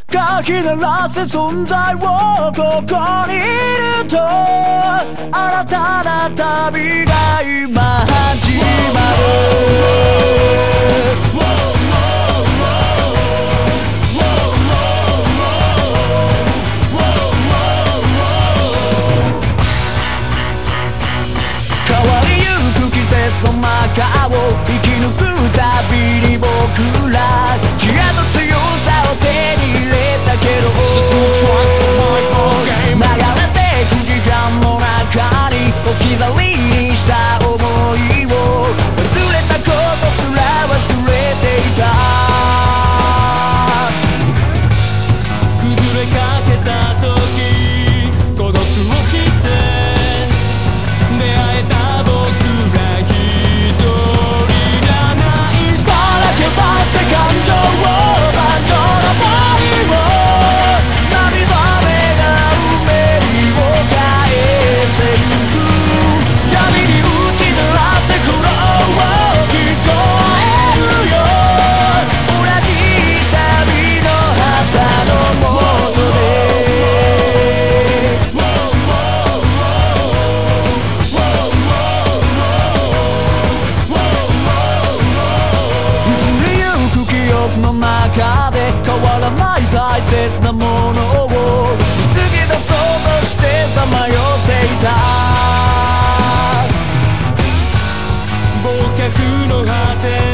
かき鳴らせ存在をここにいると新たな旅が今始まる。変わりゆく季節の中を生き抜く旅に僕ら知恵と強さを手に入れたけど流れてく時間の中に置き去りにした想いを忘れたことすら忘れていた。崩れかけた時孤独を知って出会えた僕ら一人じゃない。さらけ出せ感情を感情のボディを涙目が運命を変えてゆく。闇に打ち鳴らせ苦労をきっと会えるよ。裏切った旅の旗のもとでの中で変わらない大切なものを見つけ出そうとしてさまよっていた。忘却の果て